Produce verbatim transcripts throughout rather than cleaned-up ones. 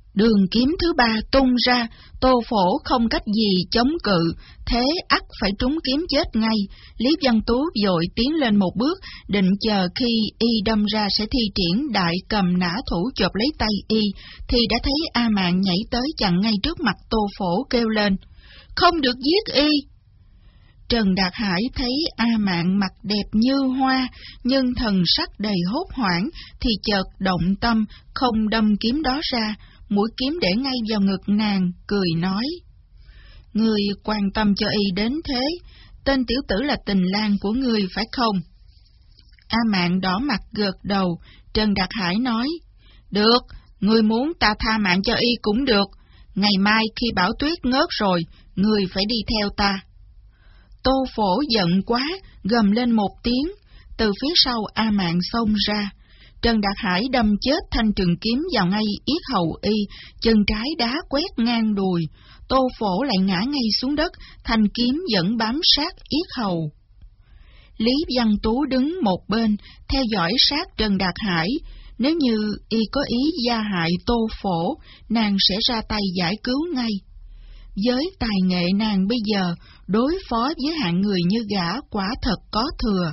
Đường kiếm thứ ba tung ra, Tô Phổ không cách gì chống cự, thế ắt phải trúng kiếm chết ngay. Lý Văn Tú vội tiến lên một bước, định chờ khi y đâm ra sẽ thi triển đại cầm nã thủ chộp lấy tay y, thì đã thấy A Mạn nhảy tới chặn ngay trước mặt Tô Phổ, kêu lên: "Không được giết y!" Trần Đạt Hải thấy A Mạn mặt đẹp như hoa, nhưng thần sắc đầy hốt hoảng, thì chợt động tâm, không đâm kiếm đó ra, mũi kiếm để ngay vào ngực nàng, cười nói: "Ngươi quan tâm cho y đến thế, tên tiểu tử là tình lang của ngươi phải không?" A Mạn đỏ mặt gật đầu. Trần Đạt Hải nói: "Được, ngươi muốn ta tha mạng cho y cũng được. Ngày mai khi bão tuyết ngớt rồi, ngươi phải đi theo ta." Tô Phổ giận quá, gầm lên một tiếng. Từ phía sau A Mạn xông ra. Trần Đạt Hải đâm chết thanh trường kiếm vào ngay yết hầu y, chân trái đá quét ngang đùi. Tô Phổ lại ngã ngay xuống đất, thanh kiếm vẫn bám sát yết hầu. Lý Văn Tú đứng một bên, theo dõi sát Trần Đạt Hải. Nếu như y có ý gia hại Tô Phổ, nàng sẽ ra tay giải cứu ngay. Với tài nghệ nàng bây giờ, đối phó với hạng người như gã quả thật có thừa.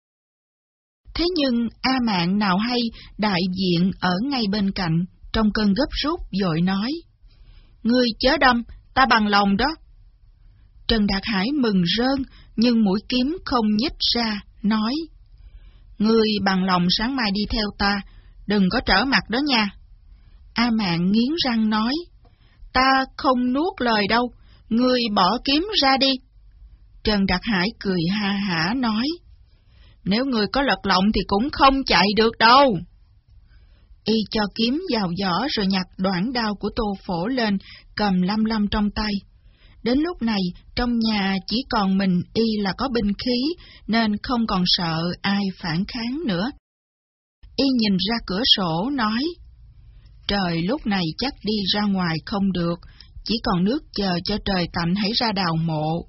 Thế nhưng A Mạn nào hay đại diện ở ngay bên cạnh, trong cơn gấp rút vội nói: "Ngươi chớ đâm, ta bằng lòng đó." Trần Đạt Hải mừng rơn, nhưng mũi kiếm không nhích ra, nói: "Ngươi bằng lòng sáng mai đi theo ta, đừng có trở mặt đó nha." A Mạn nghiến răng nói: "Ta không nuốt lời đâu, ngươi bỏ kiếm ra đi." Trần Đạt Hải cười ha hả nói: "Nếu ngươi có lật lọng thì cũng không chạy được đâu." Y cho kiếm vào vỏ rồi nhặt đoạn đao của Tô Phổ lên, cầm lăm lăm trong tay. Đến lúc này, trong nhà chỉ còn mình y là có binh khí, nên không còn sợ ai phản kháng nữa. Y nhìn ra cửa sổ nói: "Trời lúc này chắc đi ra ngoài không được, chỉ còn nước chờ cho trời tạnh hãy ra đào mộ."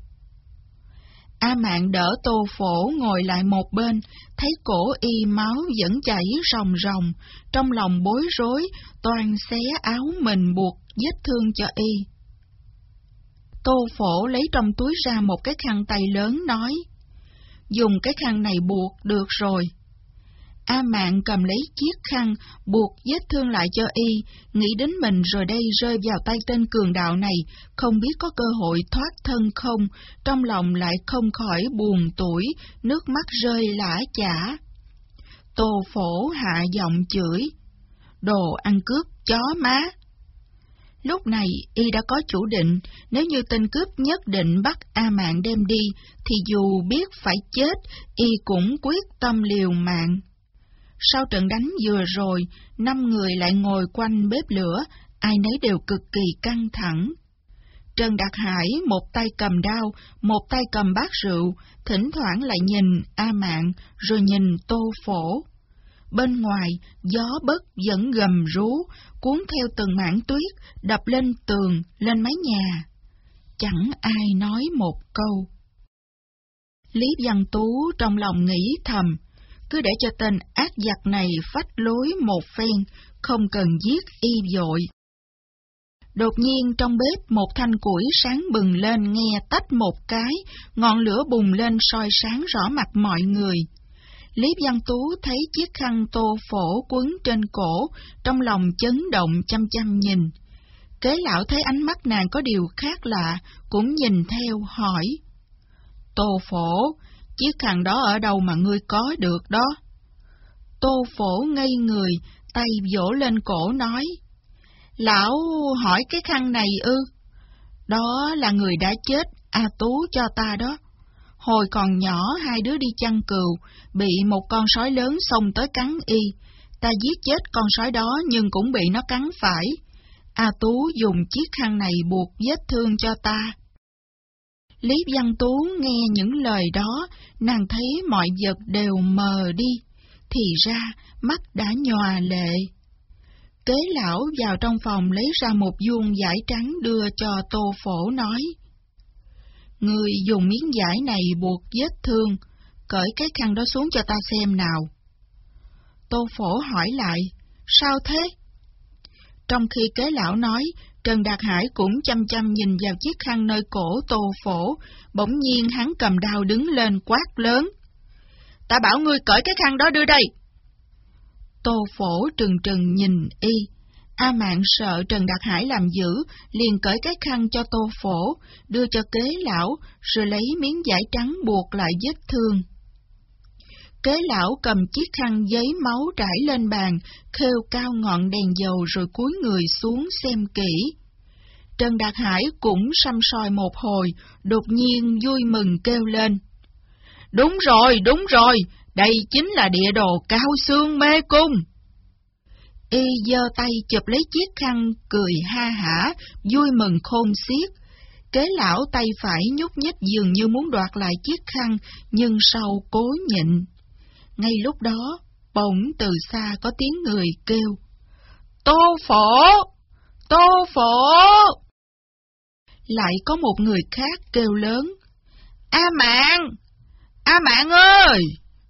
A Mạn đỡ Tô Phổ ngồi lại một bên, thấy cổ y máu vẫn chảy ròng ròng, trong lòng bối rối, toan xé áo mình buộc vết thương cho y. Tô Phổ lấy trong túi ra một cái khăn tay lớn, nói: "Dùng cái khăn này buộc được rồi." A Mạn cầm lấy chiếc khăn, buộc vết thương lại cho y, nghĩ đến mình rồi đây rơi vào tay tên cường đạo này, không biết có cơ hội thoát thân không, trong lòng lại không khỏi buồn tủi, nước mắt rơi lã chã. Tô Phổ hạ giọng chửi: "Đồ ăn cướp chó má!" Lúc này y đã có chủ định, nếu như tên cướp nhất định bắt A Mạn đem đi, thì dù biết phải chết, y cũng quyết tâm liều mạng. Sau trận đánh vừa rồi, năm người lại ngồi quanh bếp lửa, ai nấy đều cực kỳ căng thẳng. Trần Đạt Hải một tay cầm đao, một tay cầm bát rượu, thỉnh thoảng lại nhìn A Mạn, rồi nhìn Tô Phổ. Bên ngoài, gió bấc vẫn gầm rú, cuốn theo từng mảng tuyết, đập lên tường, lên mái nhà. Chẳng ai nói một câu. Lý Văn Tú trong lòng nghĩ thầm, cứ để cho tên ác giặc này phách lối một phen, không cần giết y vội. Đột nhiên trong bếp một thanh củi sáng bừng lên, nghe tách một cái, ngọn lửa bùng lên soi sáng rõ mặt mọi người. Lý Văn Tú thấy chiếc khăn Tô Phổ quấn trên cổ, trong lòng chấn động chăm chăm nhìn. Kế lão thấy ánh mắt nàng có điều khác lạ, cũng nhìn theo hỏi: "Tô Phổ, chiếc khăn đó ở đâu mà ngươi có được đó?" Tô Phổ ngây người, tay vỗ lên cổ nói: "Lão hỏi cái khăn này ư? Đó là người đã chết A Tú cho ta đó. Hồi còn nhỏ hai đứa đi chăn cừu, bị một con sói lớn xông tới cắn y. Ta giết chết con sói đó nhưng cũng bị nó cắn phải. A Tú dùng chiếc khăn này buộc vết thương cho ta." Lý Văn Tú nghe những lời đó, nàng thấy mọi vật đều mờ đi, thì ra mắt đã nhòa lệ. Kế lão vào trong phòng lấy ra một vuông vải trắng đưa cho Tô Phổ nói: "Ngươi dùng miếng vải này buộc vết thương, cởi cái khăn đó xuống cho ta xem nào." Tô Phổ hỏi lại: "Sao thế?" Trong khi Kế Lão nói, Trần Đạt Hải cũng chăm chăm nhìn vào chiếc khăn nơi cổ Tô Phổ. Bỗng nhiên hắn cầm đao đứng lên quát lớn: "Ta bảo ngươi cởi cái khăn đó đưa đây!" Tô Phổ trừng trừng nhìn y. A Mạn sợ Trần Đạt Hải làm dữ, liền cởi cái khăn cho Tô Phổ, đưa cho Kế Lão, rồi lấy miếng vải trắng buộc lại vết thương. Kế Lão cầm chiếc khăn giấy máu trải lên bàn, khêu cao ngọn đèn dầu rồi cúi người xuống xem kỹ. Trần Đạt Hải cũng săm soi một hồi, đột nhiên vui mừng kêu lên: "Đúng rồi, đúng rồi, đây chính là địa đồ Cao Xương Mê Cung." Y giơ tay chụp lấy chiếc khăn, cười ha hả, vui mừng khôn xiết. Kế Lão tay phải nhúc nhích dường như muốn đoạt lại chiếc khăn, nhưng sau cố nhịn. Ngay lúc đó, bỗng từ xa có tiếng người kêu: "Tô Phổ! Tô Phổ!" Lại có một người khác kêu lớn: "A Mạn! A Mạn ơi!"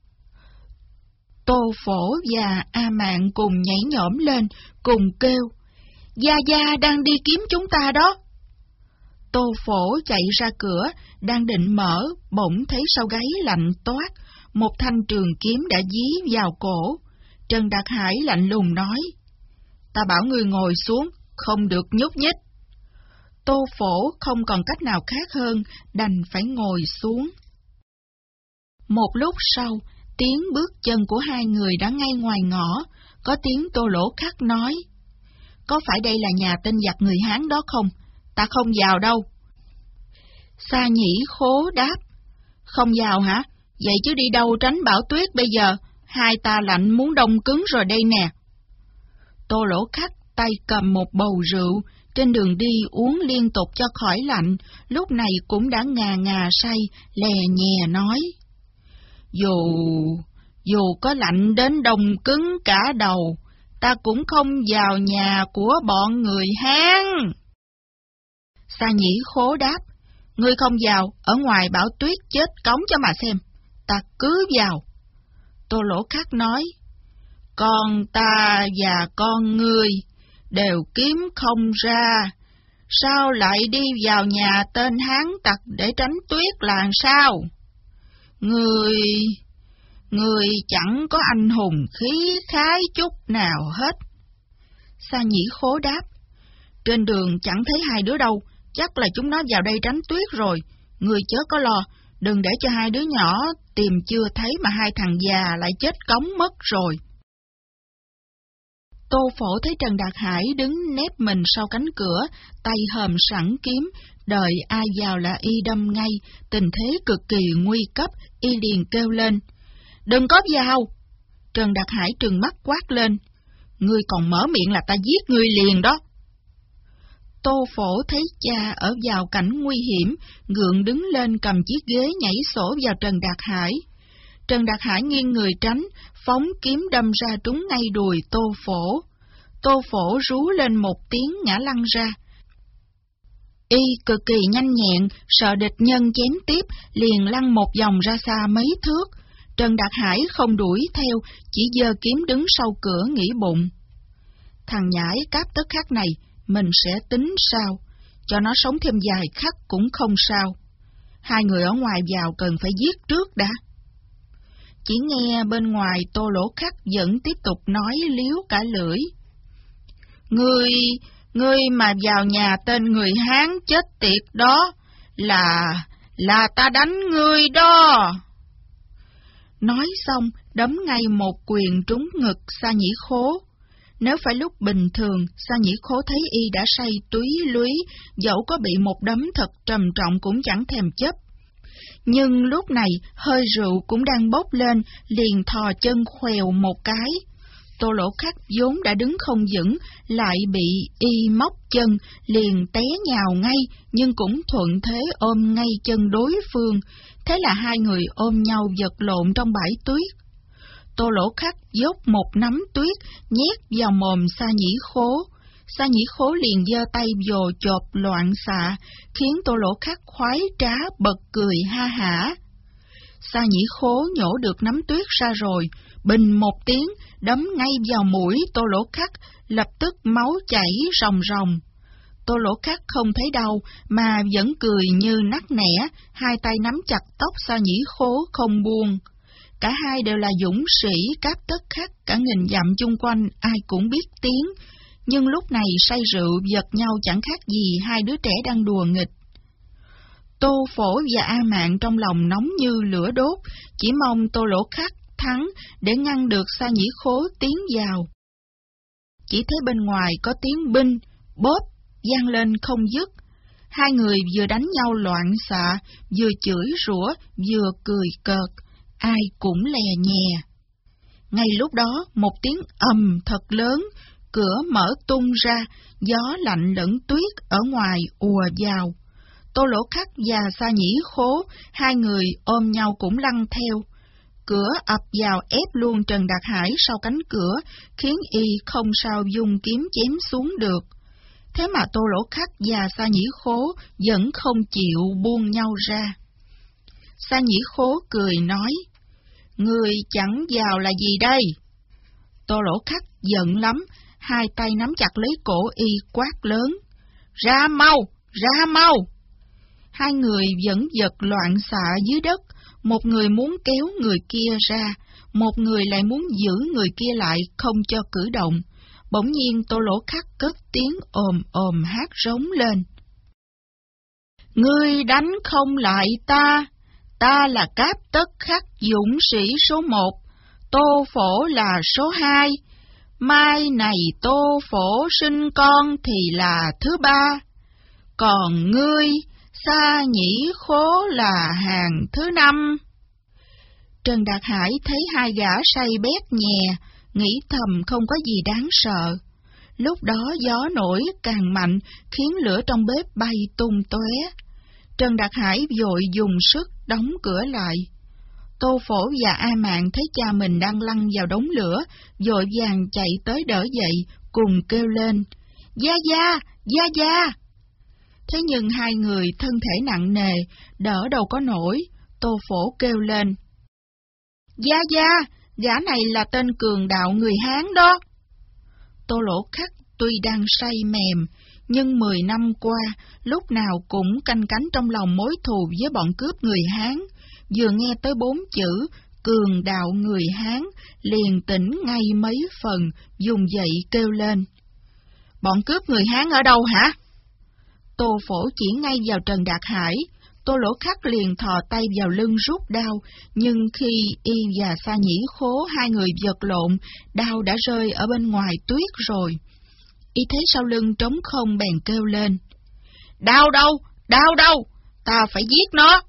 Tô Phổ và A Mạn cùng nhảy nhổm lên, cùng kêu: "Gia Gia đang đi kiếm chúng ta đó." Tô Phổ chạy ra cửa, đang định mở, bỗng thấy sau gáy lạnh toát, một thanh trường kiếm đã dí vào cổ. Trần Đạt Hải lạnh lùng nói: "Ta bảo ngươi ngồi xuống, không được nhúc nhích." Tô Phổ không còn cách nào khác hơn, đành phải ngồi xuống. Một lúc sau, tiếng bước chân của hai người đã ngay ngoài ngõ, có tiếng Tô Lỗ Khắc nói: "Có phải đây là nhà tên giặc người Hán đó không? Ta không vào đâu." Sa Nhĩ Khố đáp: "Không vào hả? Vậy chứ đi đâu tránh bão tuyết bây giờ? Hai ta lạnh muốn đông cứng rồi đây nè." Tô Lỗ Khắc tay cầm một bầu rượu, trên đường đi uống liên tục cho khỏi lạnh, lúc này cũng đã ngà ngà say, lè nhè nói: Dù, dù có lạnh đến đông cứng cả đầu, ta cũng không vào nhà của bọn người Hán." Sa Nhĩ Khố đáp: "Ngươi không vào, ở ngoài bão tuyết chết cống cho mà xem, ta cứ vào." Tô Lỗ Khắc nói: "Con ta và con ngươi đều kiếm không ra, sao lại đi vào nhà tên Hán tặc để tránh tuyết là sao? Ngươi, ngươi chẳng có anh hùng khí khái chút nào hết." Sa Nhĩ Khố đáp: "Trên đường chẳng thấy hai đứa đâu, chắc là chúng nó vào đây tránh tuyết rồi. Ngươi chớ có lo, đừng để cho hai đứa nhỏ tìm chưa thấy mà hai thằng già lại chết cống mất rồi." Tô Phổ thấy Trần Đạt Hải đứng nép mình sau cánh cửa, tay hòm sẵn kiếm, đợi ai vào là y đâm ngay, tình thế cực kỳ nguy cấp, y liền kêu lên: "Đừng có vào!" Trần Đạt Hải trừng mắt quát lên: "Ngươi còn mở miệng là ta giết ngươi liền đó." Tô Phổ thấy cha ở vào cảnh nguy hiểm, gượng đứng lên cầm chiếc ghế nhảy sổ vào Trần Đạt Hải. Trần Đạt Hải nghiêng người tránh, phóng kiếm đâm ra trúng ngay đùi Tô Phổ. Tô Phổ rú lên một tiếng ngã lăn ra. Y cực kỳ nhanh nhẹn, sợ địch nhân chém tiếp, liền lăn một vòng ra xa mấy thước. Trần Đạt Hải không đuổi theo, chỉ giơ kiếm đứng sau cửa nghĩ bụng: thằng nhãi cáp tất khắc này, mình sẽ tính sao, cho nó sống thêm vài khắc cũng không sao. Hai người ở ngoài vào cần phải giết trước đã. Chỉ nghe bên ngoài Tô Lỗ Khắc vẫn tiếp tục nói liếu cả lưỡi: Ngươi, ngươi mà vào nhà tên người Hán chết tiệt đó, là, là ta đánh ngươi đó. Nói xong, đấm ngay một quyền trúng ngực Sa Nhĩ Khố. Nếu phải lúc bình thường, Sa Nhĩ Khố thấy y đã say túy lúy, dẫu có bị một đấm thật trầm trọng cũng chẳng thèm chấp. Nhưng lúc này, hơi rượu cũng đang bốc lên, liền thò chân khoèo một cái. Tô Lỗ Khắc vốn đã đứng không vững, lại bị y móc chân, liền té nhào ngay, nhưng cũng thuận thế ôm ngay chân đối phương. Thế là hai người ôm nhau vật lộn trong bãi tuyết. Tô Lỗ Khắc dốc một nắm tuyết, nhét vào mồm Sa Nhĩ Khố. Sa Nhĩ Khố liền giơ tay vồ chộp loạn xạ, khiến Tô Lỗ Khắc khoái trá bật cười ha hả. Sa Nhĩ Khố nhổ được nắm tuyết ra rồi, bình một tiếng, đấm ngay vào mũi Tô Lỗ Khắc, lập tức máu chảy ròng ròng. Tô Lỗ Khắc không thấy đau, mà vẫn cười như nắc nẻ, hai tay nắm chặt tóc Sa Nhĩ Khố không buông. Cả hai đều là dũng sĩ Cáp Tất Khắc, cả nghìn dặm chung quanh ai cũng biết tiếng, nhưng lúc này say rượu giật nhau chẳng khác gì hai đứa trẻ đang đùa nghịch. Tô Phổ và A Mạn trong lòng nóng như lửa đốt, chỉ mong Tô Lỗ Khắc thắng để ngăn được Sa Nhĩ Khố tiến vào. Chỉ thấy bên ngoài có tiếng binh, bóp, vang lên không dứt. Hai người vừa đánh nhau loạn xạ, vừa chửi rủa, vừa cười cợt, ai cũng lè nhè. Ngay lúc đó, một tiếng ầm thật lớn, cửa mở tung ra, gió lạnh lẫn tuyết ở ngoài ùa vào. Tô Lỗ Khắc và Sa Nhĩ Khố, hai người ôm nhau cũng lăn theo. Cửa ập vào ép luôn Trần Đạt Hải sau cánh cửa, khiến y không sao dùng kiếm chém xuống được. Thế mà Tô Lỗ Khắc và Sa Nhĩ Khố vẫn không chịu buông nhau ra. Sa Nhĩ Khố cười nói, người chẳng vào là gì đây? Tô Lỗ Khắc giận lắm, hai tay nắm chặt lấy cổ y quát lớn, ra mau, ra mau! Hai người vẫn giật loạn xạ dưới đất, một người muốn kéo người kia ra, một người lại muốn giữ người kia lại không cho cử động. Bỗng nhiên Tô Lỗ Khắc cất tiếng ồm ồm hát rống lên. Ngươi đánh không lại ta, ta là Cáp Tất Khắc dũng sĩ số một, Tô Phổ là số hai, mai này Tô Phổ sinh con thì là thứ ba, còn ngươi, Sa Nhĩ Khố là hàng thứ năm. Trần Đạt Hải thấy hai gã say bét nhè, nghĩ thầm không có gì đáng sợ. Lúc đó gió nổi càng mạnh, khiến lửa trong bếp bay tung tóe. Trần Đạt Hải vội dùng sức đóng cửa lại. Tô Phổ và A Mạn thấy cha mình đang lăn vào đống lửa, vội vàng chạy tới đỡ dậy, cùng kêu lên, Gia Gia, Gia Gia! Thế nhưng hai người thân thể nặng nề, đỡ đâu có nổi. Tô Phổ kêu lên, Gia Gia, gã này là tên cường đạo người Hán đó. Tô Lỗ Khắc tuy đang say mềm, nhưng mười năm qua, lúc nào cũng canh cánh trong lòng mối thù với bọn cướp người Hán. Vừa nghe tới bốn chữ cường đạo người Hán, liền tỉnh ngay mấy phần, dùng dậy kêu lên, bọn cướp người Hán ở đâu hả? Tô Phổ chỉ ngay vào Trần Đạt Hải. Tô Lỗ Khắc liền thò tay vào lưng rút đao, nhưng khi y và Sa Nhĩ Khố hai người vật lộn, đao đã rơi ở bên ngoài tuyết rồi. Y thấy sau lưng trống không bèn kêu lên, đao đâu, đao đâu, ta phải giết nó.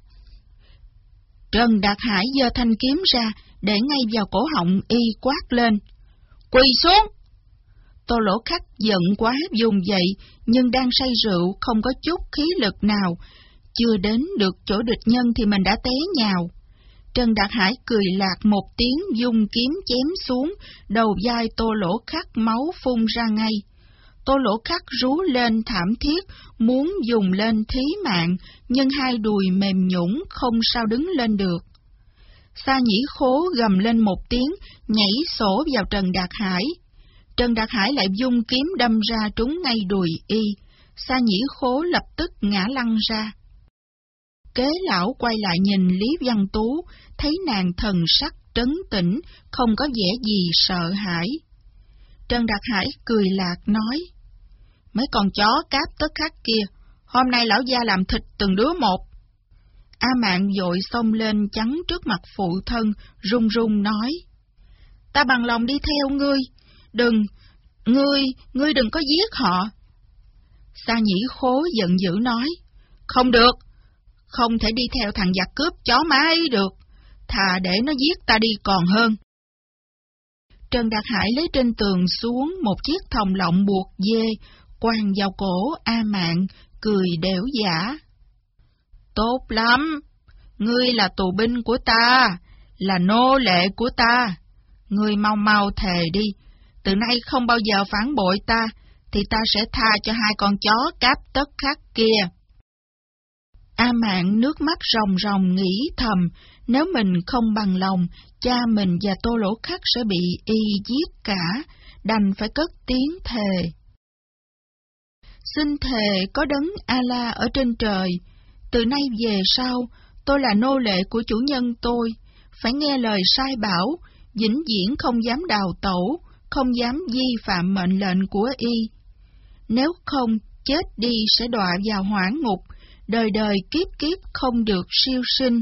Trần Đạt Hải giơ thanh kiếm ra, để ngay vào cổ họng y quát lên, quỳ xuống. Tô Lỗ Khắc giận quá dùng dậy, nhưng đang say rượu, không có chút khí lực nào. Chưa đến được chỗ địch nhân thì mình đã té nhào. Trần Đạt Hải cười lạc một tiếng, dùng kiếm chém xuống, đầu vai Tô Lỗ Khắc máu phun ra ngay. Tô Lỗ Khắc rú lên thảm thiết, muốn dùng lên thí mạng, nhưng hai đùi mềm nhũn không sao đứng lên được. Sa Nhĩ Khố gầm lên một tiếng, nhảy sổ vào Trần Đạt Hải. Trần Đạt Hải lại dung kiếm đâm ra trúng ngay đùi y. Sa Nhĩ Khố lập tức ngã lăn ra. Kế lão quay lại nhìn Lý Văn Tú, thấy nàng thần sắc trấn tĩnh, không có vẻ gì sợ hãi. Trần Đạt Hải cười lạc nói, mấy con chó Cáp Tất Khắc kia, hôm nay lão gia làm thịt từng đứa một. A Mạn vội xông lên chắn trước mặt phụ thân, run run nói, ta bằng lòng đi theo ngươi, đừng, ngươi, ngươi đừng có giết họ. Sa Nhĩ Khố giận dữ nói, không được, không thể đi theo thằng giặc cướp chó má ấy được, thà để nó giết ta đi còn hơn. Trần Đạt Hải lấy trên tường xuống một chiếc thòng lọng buộc dê, quàng vào cổ A Mạn, cười đểu giả. Tốt lắm, ngươi là tù binh của ta, là nô lệ của ta. Ngươi mau mau thề đi, từ nay không bao giờ phản bội ta, thì ta sẽ tha cho hai con chó Cáp Tất Khắc kia. A Mạn nước mắt ròng ròng nghĩ thầm, nếu mình không bằng lòng, cha mình và Tô Lỗ Khắc sẽ bị y giết cả, đành phải cất tiếng thề. Xin thề có đấng A-la ở trên trời, từ nay về sau, tôi là nô lệ của chủ nhân tôi, phải nghe lời sai bảo, vĩnh viễn không dám đào tẩu, không dám vi phạm mệnh lệnh của y. Nếu không, chết đi sẽ đọa vào hỏa ngục, đời đời kiếp kiếp không được siêu sinh.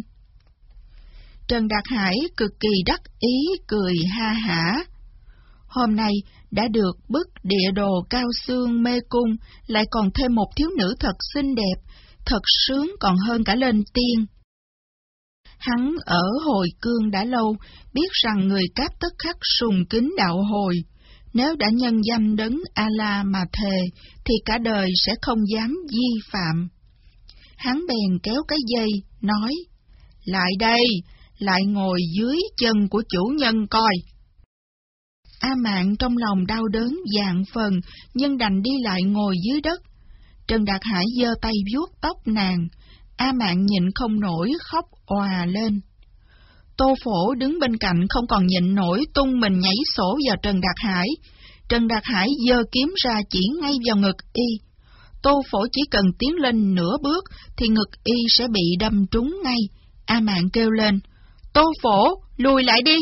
Trần Đạt Hải cực kỳ đắc ý cười ha hả. Hôm nay đã được bức địa đồ cao xương mê cung, lại còn thêm một thiếu nữ thật xinh đẹp, thật sướng còn hơn cả lên tiên. Hắn ở hồi cương đã lâu, biết rằng người Cáp Tất Khắc sùng kính đạo hồi, nếu đã nhân danh đấng A-la mà thề, thì cả đời sẽ không dám vi phạm. Hắn bèn kéo cái dây, nói, lại đây, lại ngồi dưới chân của chủ nhân coi. A Mạn trong lòng đau đớn vạn phần, nhưng đành đi lại ngồi dưới đất. Trần Đạt Hải giơ tay vuốt tóc nàng, A Mạn nhịn không nổi khóc òa lên. Tô Phổ đứng bên cạnh không còn nhịn nổi, tung mình nhảy sổ vào Trần Đạt Hải. Trần Đạt Hải giơ kiếm ra chỉ ngay vào ngực y. Tô Phổ chỉ cần tiến lên nửa bước thì ngực y sẽ bị đâm trúng ngay. A Mạn kêu lên, Tô Phổ, lùi lại đi.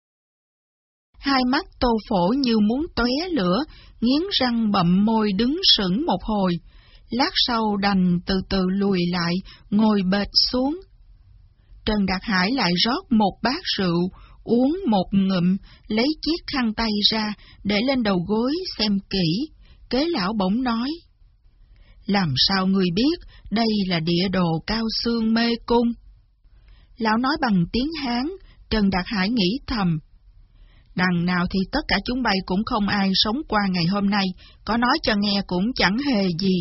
Hai mắt Tô Phổ như muốn tóe lửa, nghiến răng bậm môi đứng sững một hồi. Lát sau đành từ từ lùi lại, ngồi bệt xuống. Trần Đạt Hải lại rót một bát rượu, uống một ngụm, lấy chiếc khăn tay ra, để lên đầu gối xem kỹ. Kế lão bỗng nói, làm sao người biết đây là địa đồ cao xương mê cung? Lão nói bằng tiếng Hán. Trần Đạt Hải nghĩ thầm, đằng nào thì tất cả chúng bay cũng không ai sống qua ngày hôm nay, có nói cho nghe cũng chẳng hề gì.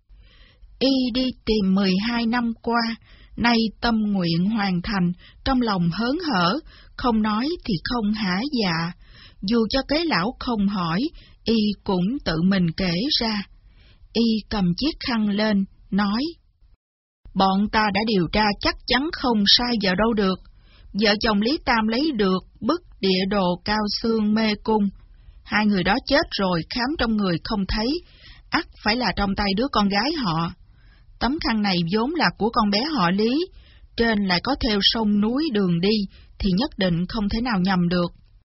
Y đi tìm mười hai năm qua, nay tâm nguyện hoàn thành, trong lòng hớn hở, không nói thì không hả dạ. Dù cho kế lão không hỏi, y cũng tự mình kể ra. Y cầm chiếc khăn lên, nói, bọn ta đã điều tra chắc chắn không sai vào đâu được. Vợ chồng Lý Tam lấy được bức địa đồ cao xương mê cung. Hai người đó chết rồi, khám trong người không thấy, ắt phải là trong tay đứa con gái họ. Tấm khăn này vốn là của con bé họ Lý, trên lại có thêu sông núi đường đi, thì nhất định không thể nào nhầm được.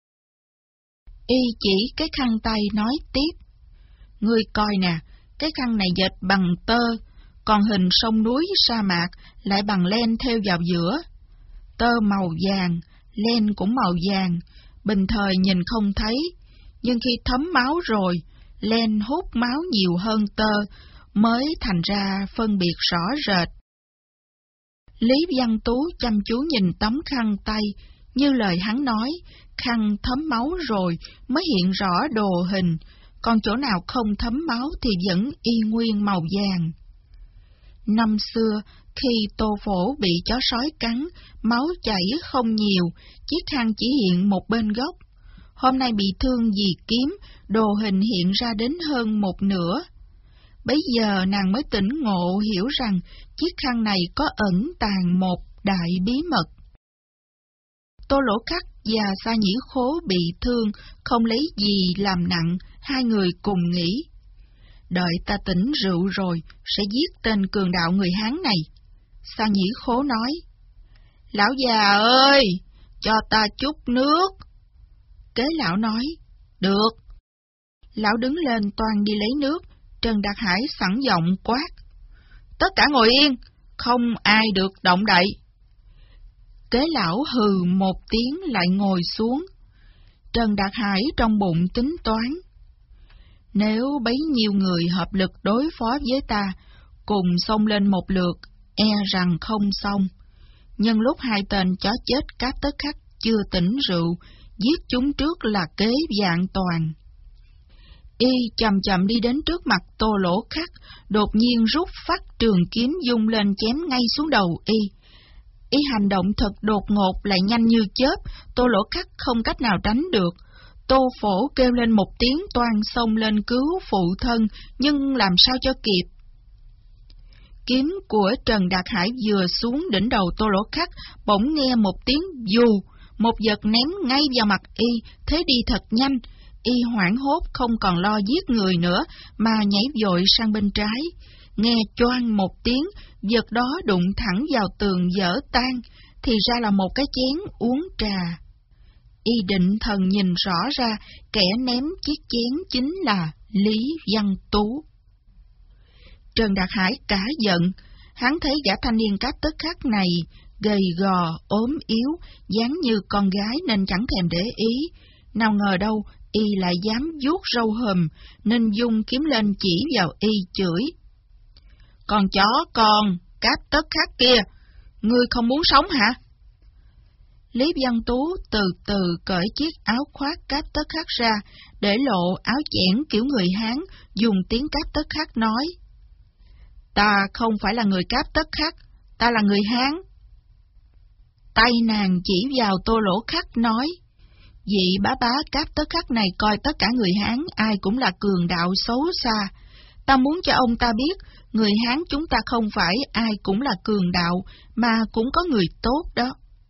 Y chỉ cái khăn tay nói tiếp, ngươi coi nè, cái khăn này dệt bằng tơ, còn hình sông núi sa mạc lại bằng len thêu vào giữa. Tơ màu vàng, len cũng màu vàng, bình thời nhìn không thấy, nhưng khi thấm máu rồi, len hút máu nhiều hơn tơ, mới thành ra phân biệt rõ rệt. Lý Văn Tú chăm chú nhìn tấm khăn tay, như lời hắn nói, khăn thấm máu rồi mới hiện rõ đồ hình, còn chỗ nào không thấm máu thì vẫn y nguyên màu vàng. Năm xưa, khi Tô Phổ bị chó sói cắn, máu chảy không nhiều, chiếc khăn chỉ hiện một bên gốc. Hôm nay bị thương vì kiếm, đồ hình hiện ra đến hơn một nửa. Bấy giờ nàng mới tỉnh ngộ hiểu rằng chiếc khăn này có ẩn tàng một đại bí mật. Tô Lỗ Khắc và Sa Nhĩ Khố bị thương, không lấy gì làm nặng, hai người cùng nghĩ. Đợi ta tỉnh rượu rồi, sẽ giết tên cường đạo người Hán này. Sa Nhĩ Khố nói, lão già ơi, cho ta chút nước. Kế lão nói, được. Lão đứng lên toan đi lấy nước, Trần Đạt Hải sẵn giọng quát, tất cả ngồi yên, không ai được động đậy. Kế lão hừ một tiếng lại ngồi xuống. Trần Đạt Hải trong bụng tính toán, nếu bấy nhiêu người hợp lực đối phó với ta, cùng xông lên một lượt, e rằng không xong. Nhưng lúc hai tên chó chết Cáp Tất Khắc chưa tỉnh rượu, giết chúng trước là kế vạn toàn. Y chậm chậm đi đến trước mặt Tô Lỗ Khắc, đột nhiên rút phát trường kiếm dung lên chém ngay xuống đầu y. Y hành động thật đột ngột lại nhanh như chớp, Tô Lỗ Khắc không cách nào tránh được. Tô Phổ kêu lên một tiếng toan xông lên cứu phụ thân, nhưng làm sao cho kịp. Kiếm của Trần Đạt Hải vừa xuống đỉnh đầu Tô Lỗ Khắc, bỗng nghe một tiếng dù, một vật ném ngay vào mặt y, thế đi thật nhanh. Y hoảng hốt không còn lo giết người nữa, mà nhảy vội sang bên trái. Nghe choang một tiếng, vật đó đụng thẳng vào tường vỡ tan, thì ra là một cái chén uống trà. Y định thần nhìn rõ ra, kẻ ném chiếc chén chính là Lý Văn Tú. Trần Đạt Hải cả giận, hắn thấy gã thanh niên cáp tất khắc này gầy gò, ốm yếu, dáng như con gái nên chẳng thèm để ý. Nào ngờ đâu, y lại dám vuốt râu hùm, nên dung kiếm lên chỉ vào y chửi. Con chó con, cáp tất khắc kia, ngươi không muốn sống hả? Lý Văn Tú từ từ cởi chiếc áo khoác cáp tất khắc ra, để lộ áo chẽn kiểu người Hán, dùng tiếng cáp tất khắc nói. Ta không phải là người cáp tất khắc, ta là người Hán. Tay nàng chỉ vào Tô Lỗ Khắc nói. Vị bá bá cáp tất khắc này coi tất cả người Hán ai cũng là cường đạo xấu xa. Ta muốn cho ông ta biết, người Hán chúng ta không phải ai cũng là cường đạo, mà cũng có người tốt đó.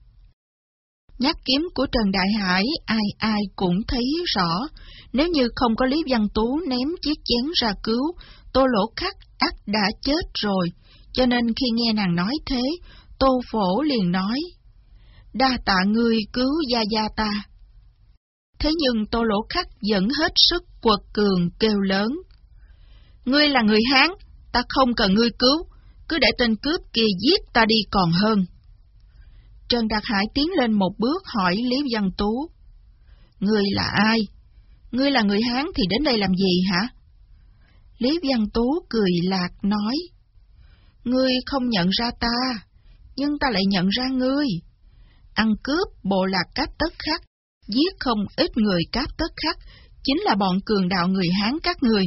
Nhát kiếm của Trần Đại Hải ai ai cũng thấy rõ, nếu như không có Lý Văn Tú ném chiếc chén ra cứu, Tô Lỗ Khắc ắt đã chết rồi, cho nên khi nghe nàng nói thế, Tô Phổ liền nói, đa tạ ngươi cứu gia gia ta. Thế nhưng Tô Lỗ Khắc vẫn hết sức quật cường kêu lớn, ngươi là người Hán, ta không cần ngươi cứu, cứ để tên cướp kia giết ta đi còn hơn. Trần Đạt Hải tiến lên một bước hỏi Lý Văn Tú, ngươi là ai? Ngươi là người Hán thì đến đây làm gì hả? Lý Văn Tú cười lạc nói, ngươi không nhận ra ta, nhưng ta lại nhận ra ngươi. Ăn cướp bộ lạc cáp tất khắc, giết không ít người cáp tất khắc, chính là bọn cường đạo người Hán các người.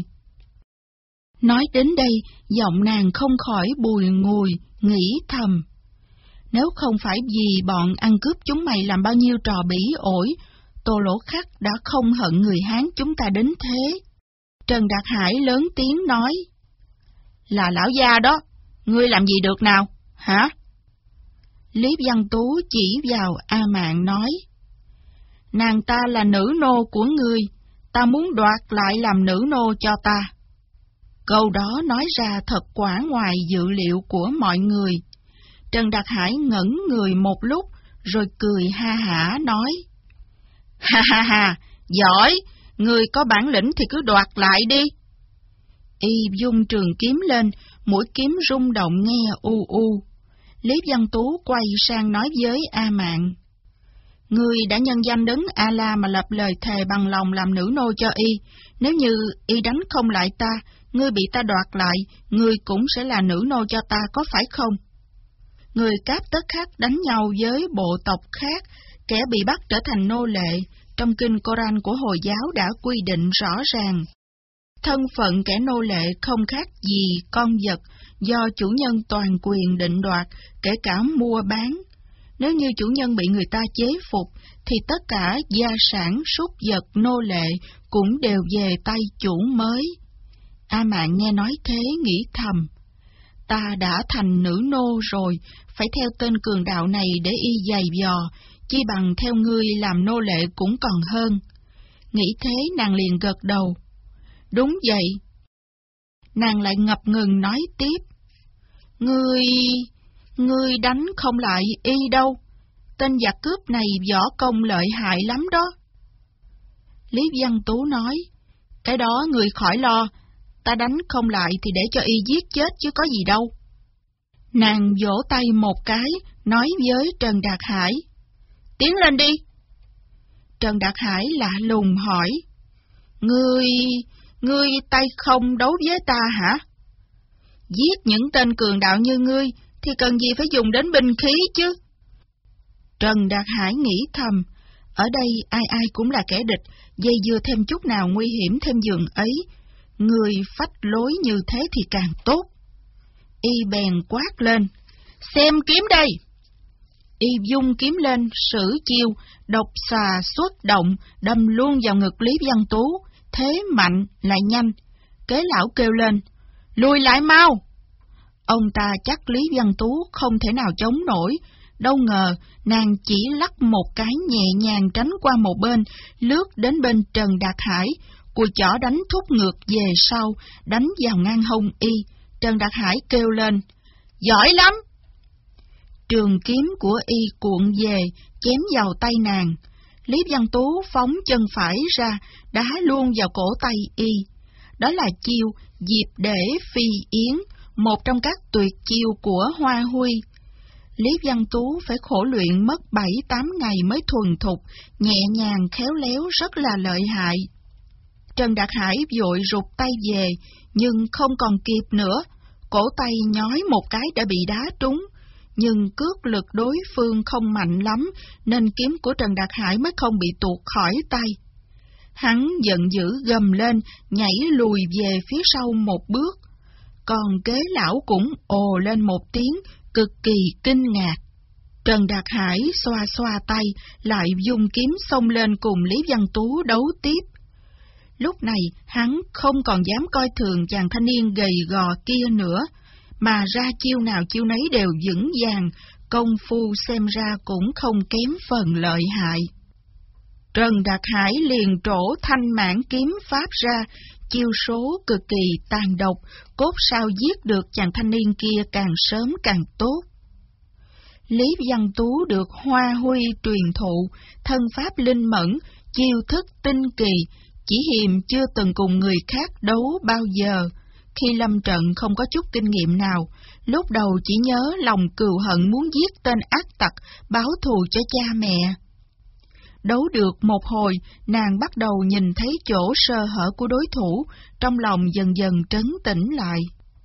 Nói đến đây, giọng nàng không khỏi bùi ngùi, nghĩ thầm. Nếu không phải vì bọn ăn cướp chúng mày làm bao nhiêu trò bỉ ổi, Tô Lỗ Khắc đã không hận người Hán chúng ta đến thế. Trần Đạt Hải lớn tiếng nói, là lão gia đó, ngươi làm gì được nào, hả? Lý Văn Tú chỉ vào A Mạn nói, nàng ta là nữ nô của ngươi, ta muốn đoạt lại làm nữ nô cho ta. Câu đó nói ra thật quả ngoài dự liệu của mọi người. Trần Đạt Hải ngẩn người một lúc, rồi cười ha hả nói, ha ha ha, giỏi, ngươi có bản lĩnh thì cứ đoạt lại đi. Y dung trường kiếm lên, mũi kiếm rung động nghe u u. Lý Văn Tú quay sang nói với A Mạn, ngươi đã nhân danh đấng A-la mà lập lời thề bằng lòng làm nữ nô cho y, nếu như y đánh không lại ta, ngươi bị ta đoạt lại, ngươi cũng sẽ là nữ nô cho ta, có phải không? Người cáp tất khắc đánh nhau với bộ tộc khác, kẻ bị bắt trở thành nô lệ, trong kinh Koran của Hồi giáo đã quy định rõ ràng. Thân phận kẻ nô lệ không khác gì con vật do chủ nhân toàn quyền định đoạt, kể cả mua bán. Nếu như chủ nhân bị người ta chế phục, thì tất cả gia sản súc vật nô lệ cũng đều về tay chủ mới. A Mạn nghe nói thế nghĩ thầm, ta đã thành nữ nô rồi, phải theo tên cường đạo này để y giày vò, chi bằng theo ngươi làm nô lệ cũng còn hơn. Nghĩ thế nàng liền gật đầu. Đúng vậy. Nàng lại ngập ngừng nói tiếp, Ngươi... ngươi đánh không lại y đâu, tên giặc cướp này võ công lợi hại lắm đó. Lý Văn Tú nói, cái đó ngươi khỏi lo, ta đánh không lại thì để cho y giết chết chứ có gì đâu. Nàng vỗ tay một cái, nói với Trần Đạt Hải, tiến lên đi. Trần Đạt Hải lạ lùng hỏi, Ngươi... ngươi tay không đấu với ta hả? Giết những tên cường đạo như ngươi thì cần gì phải dùng đến binh khí chứ? Trần Đạt Hải nghĩ thầm, ở đây ai ai cũng là kẻ địch, dây dưa thêm chút nào nguy hiểm thêm giường ấy, người phách lối như thế thì càng tốt. Y bèn quát lên, xem kiếm đây. Y dung kiếm lên, sử chiêu, độc xà xuất động, đâm luôn vào ngực Lý Văn Tú, thế mạnh lại nhanh. Kế lão kêu lên, lùi lại mau. Ông ta chắc Lý Văn Tú không thể nào chống nổi, đâu ngờ nàng chỉ lắc một cái nhẹ nhàng tránh qua một bên, lướt đến bên Trần Đạt Hải, cùi chỏ đánh thúc ngược về sau, đánh vào ngang hông y. Trần Đạt Hải kêu lên, giỏi lắm! Trường kiếm của y cuộn về, chém vào tay nàng. Lý Văn Tú phóng chân phải ra, đá luôn vào cổ tay y. Đó là chiêu diệp để phi yến, một trong các tuyệt chiêu của Hoa Huy. Lý Văn Tú phải khổ luyện mất bảy tám ngày mới thuần thục, nhẹ nhàng khéo léo, rất là lợi hại. Trần Đạt Hải vội rụt tay về, nhưng không còn kịp nữa. Cổ tay nhói một cái đã bị đá trúng, nhưng cước lực đối phương không mạnh lắm, nên kiếm của Trần Đạt Hải mới không bị tuột khỏi tay. Hắn giận dữ gầm lên, nhảy lùi về phía sau một bước. Còn Kế Lão cũng ồ lên một tiếng, cực kỳ kinh ngạc. Trần Đạt Hải xoa xoa tay, lại dùng kiếm xông lên cùng Lý Văn Tú đấu tiếp. Lúc này, hắn không còn dám coi thường chàng thanh niên gầy gò kia nữa, mà ra chiêu nào chiêu nấy đều vững vàng, công phu xem ra cũng không kém phần lợi hại. Trần Đạt Hải liền trổ thanh mãn kiếm pháp ra, chiêu số cực kỳ tàn độc, cốt sao giết được chàng thanh niên kia càng sớm càng tốt. Lý Văn Tú được Hoa Huy truyền thụ, thân pháp linh mẫn, chiêu thức tinh kỳ, chỉ hiềm chưa từng cùng người khác đấu bao giờ. Khi lâm trận không có chút kinh nghiệm nào, lúc đầu chỉ nhớ lòng cừu hận muốn giết tên ác tặc, báo thù cho cha mẹ. Đấu được một hồi, nàng bắt đầu nhìn thấy chỗ sơ hở của đối thủ, trong lòng dần dần trấn tĩnh lại.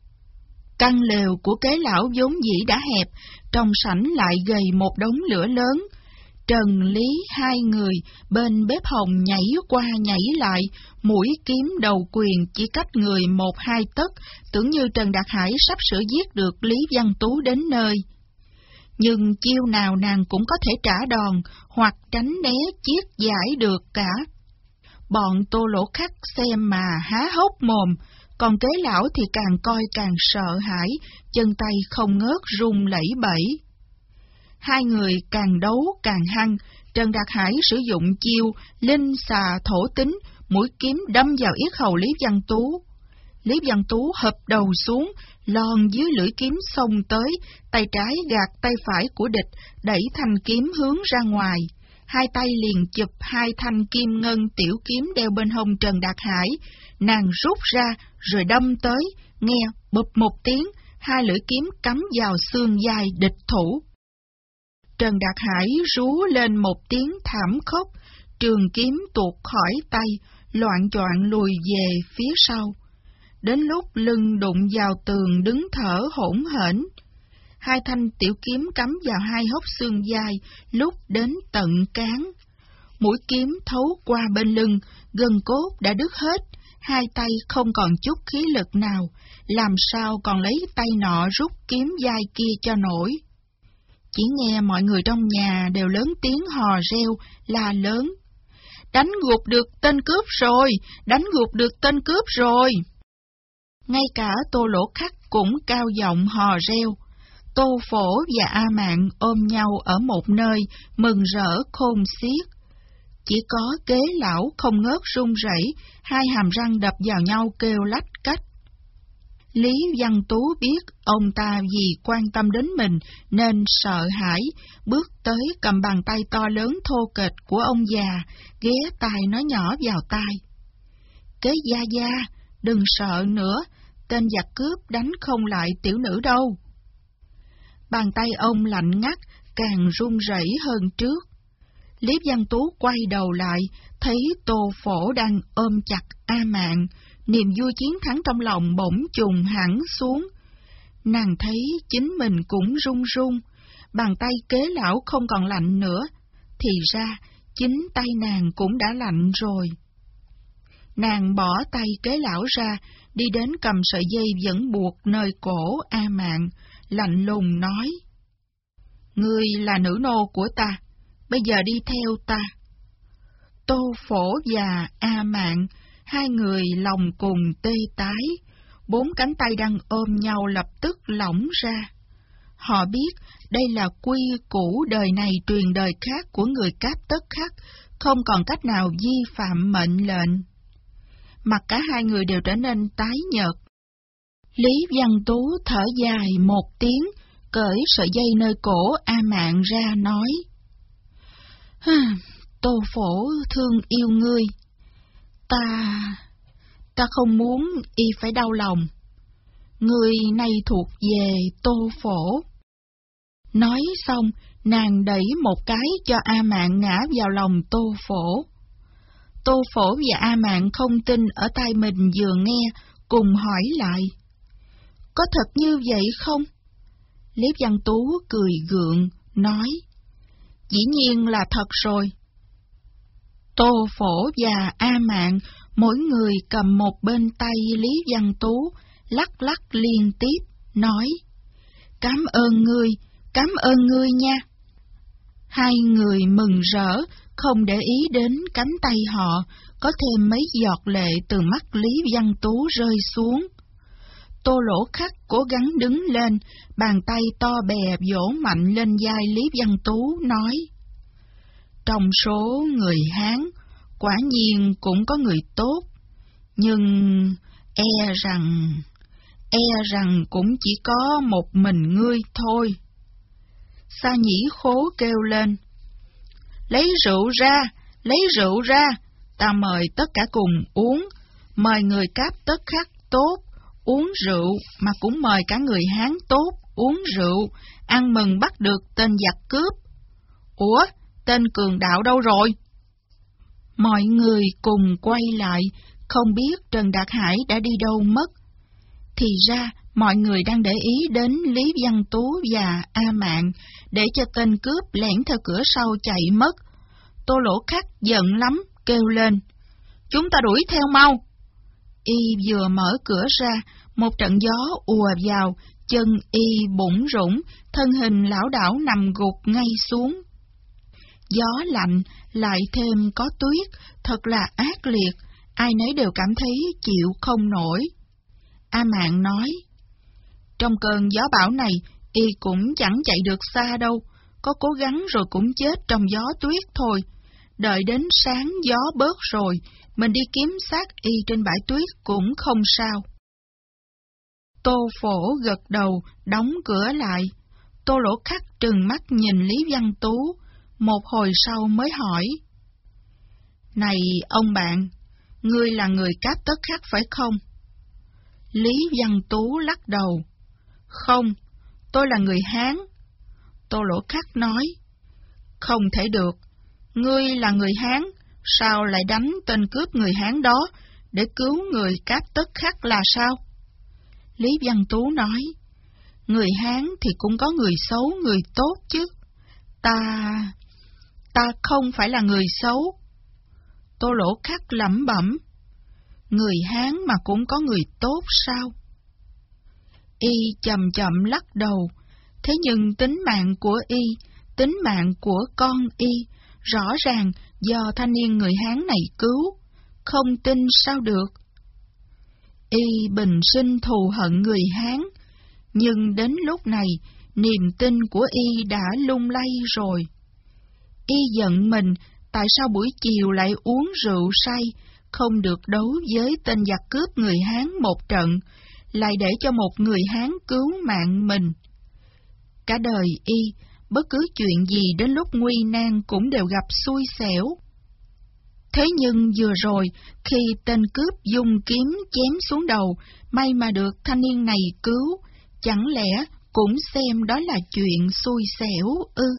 Căn lều của Kế Lão vốn dĩ đã hẹp, trong sảnh lại gầy một đống lửa lớn. Trần Lý hai người bên bếp hồng nhảy qua nhảy lại, mũi kiếm đầu quyền chỉ cách người một hai tấc, tưởng như Trần Đạt Hải sắp sửa giết được Lý Văn Tú đến nơi. Nhưng chiêu nào nàng cũng có thể trả đòn, hoặc tránh né chiết giải được cả. Bọn Tô Lỗ Khắc xem mà há hốc mồm, còn Kế Lão thì càng coi càng sợ hãi, chân tay không ngớt run lẩy bẩy. Hai người càng đấu càng hăng, Trần Đạt Hải sử dụng chiêu linh xà thổ tính, mũi kiếm đâm vào yết hầu Lý Văn Tú. Lý Văn Tú hập đầu xuống, lòn dưới lưỡi kiếm xông tới, tay trái gạt tay phải của địch, đẩy thanh kiếm hướng ra ngoài. Hai tay liền chụp hai thanh kim ngân tiểu kiếm đeo bên hông Trần Đạt Hải, nàng rút ra rồi đâm tới, nghe bụp một tiếng, hai lưỡi kiếm cắm vào xương vai địch thủ. Trần Đạt Hải rú lên một tiếng thảm khốc, trường kiếm tuột khỏi tay, loạng choạng lùi về phía sau. Đến lúc lưng đụng vào tường đứng thở hổn hển. Hai thanh tiểu kiếm cắm vào hai hốc xương vai, lúc đến tận cán. Mũi kiếm thấu qua bên lưng, gân cốt đã đứt hết, hai tay không còn chút khí lực nào, làm sao còn lấy tay nọ rút kiếm vai kia cho nổi. Chỉ nghe mọi người trong nhà đều lớn tiếng hò reo, la lớn. Đánh gục được tên cướp rồi, đánh gục được tên cướp rồi. Ngay cả Tô Lỗ Khắc cũng cao giọng hò reo. Tô Phổ và A Mạn ôm nhau ở một nơi, mừng rỡ khôn xiết. Chỉ có Kế Lão không ngớt run rẩy, hai hàm răng đập vào nhau kêu lách cách. Lý Văn Tú biết ông ta vì quan tâm đến mình nên sợ hãi, bước tới cầm bàn tay to lớn thô kệch của ông già, ghé tai nói nhỏ vào tai. Kế gia gia, đừng sợ nữa, tên giặc cướp đánh không lại tiểu nữ đâu. Bàn tay ông lạnh ngắt, càng run rẩy hơn trước. Lý Văn Tú quay đầu lại, thấy Tô Phổ đang ôm chặt A Mạn, niềm vui chiến thắng trong lòng bỗng trùng hẳn xuống. Nàng thấy chính mình cũng run run, bàn tay Kế Lão không còn lạnh nữa, thì ra chính tay nàng cũng đã lạnh rồi. Nàng bỏ tay Kế Lão ra, đi đến cầm sợi dây vẫn buộc nơi cổ A Mạn, lạnh lùng nói. Ngươi là nữ nô của ta, bây giờ đi theo ta. Tô Phổ và A Mạn, hai người lòng cùng tê tái, bốn cánh tay đang ôm nhau lập tức lỏng ra. Họ biết đây là quy củ đời này truyền đời khác của người Cáp Tất Khắc, không còn cách nào vi phạm mệnh lệnh. Mặt cả hai người đều trở nên tái nhợt. Lý Văn Tú thở dài một tiếng, cởi sợi dây nơi cổ A Mạn ra nói: Tô Phổ thương yêu ngươi, ta, ta không muốn y phải đau lòng. Ngươi nay thuộc về Tô Phổ. Nói xong, nàng đẩy một cái cho A Mạn ngã vào lòng Tô Phổ. Tô Phổ và A Mạn không tin ở tai mình vừa nghe, cùng hỏi lại: Có thật như vậy không? Lý Văn Tú cười gượng, nói: Dĩ nhiên là thật rồi. Tô Phổ và A Mạn mỗi người cầm một bên tay Lý Văn Tú, lắc lắc liên tiếp, nói: Cảm ơn ngươi, cảm ơn ngươi nha. Hai người mừng rỡ, không để ý đến cánh tay họ, có thêm mấy giọt lệ từ mắt Lý Văn Tú rơi xuống. Tô Lỗ Khắc cố gắng đứng lên, bàn tay to bè vỗ mạnh lên vai Lý Văn Tú, nói: Trong số người Hán, quả nhiên cũng có người tốt, nhưng e rằng, e rằng cũng chỉ có một mình ngươi thôi. Sa Nhĩ Khố kêu lên: Lấy rượu ra, lấy rượu ra, ta mời tất cả cùng uống, mời người Cáp Tất Khắc tốt uống rượu, mà cũng mời cả người Hán tốt uống rượu, ăn mừng bắt được tên giặc cướp. Ủa, tên cường đạo đâu rồi? Mọi người cùng quay lại, không biết Trần Đạt Hải đã đi đâu mất. Thì ra, mọi người đang để ý đến Lý Văn Tú và A Mạn, để cho tên cướp lẻn theo cửa sau chạy mất. Tô Lỗ Khắc giận lắm, kêu lên: Chúng ta đuổi theo mau! Y vừa mở cửa ra, một trận gió ùa vào, chân y bủn rủn, thân hình lảo đảo nằm gục ngay xuống. Gió lạnh, lại thêm có tuyết, thật là ác liệt, ai nấy đều cảm thấy chịu không nổi. A Mạn nói: Trong cơn gió bão này, y cũng chẳng chạy được xa đâu, có cố gắng rồi cũng chết trong gió tuyết thôi. Đợi đến sáng gió bớt rồi, mình đi kiếm xác y trên bãi tuyết cũng không sao. Tô Phổ gật đầu, đóng cửa lại. Tô Lỗ Khắc trừng mắt nhìn Lý Văn Tú, một hồi sau mới hỏi: Này ông bạn, ngươi là người Cáp Tất Khắc phải không? Lý Văn Tú lắc đầu: Không, tôi là người Hán. Tô Lỗ Khắc nói: Không thể được, ngươi là người Hán, sao lại đánh tên cướp người Hán đó để cứu người Cáp Tất Khắc là sao? Lý Văn Tú nói: Người Hán thì cũng có người xấu, người tốt chứ. Ta... ta không phải là người xấu. Tô Lỗ Khắc lẩm bẩm: Người Hán mà cũng có người tốt sao? Y chậm chậm lắc đầu. Thế nhưng tính mạng của y, tính mạng của con y, rõ ràng do thanh niên người Hán này cứu, không tin sao được. Y bình sinh thù hận người Hán, nhưng đến lúc này, niềm tin của y đã lung lay rồi. Y giận mình, tại sao buổi chiều lại uống rượu say, không được đấu với tên giặc cướp người Hán một trận, lại để cho một người Hán cứu mạng mình. Cả đời y, bất cứ chuyện gì đến lúc nguy nan cũng đều gặp xui xẻo. Thế nhưng vừa rồi, khi tên cướp dùng kiếm chém xuống đầu, may mà được thanh niên này cứu, chẳng lẽ cũng xem đó là chuyện xui xẻo ư?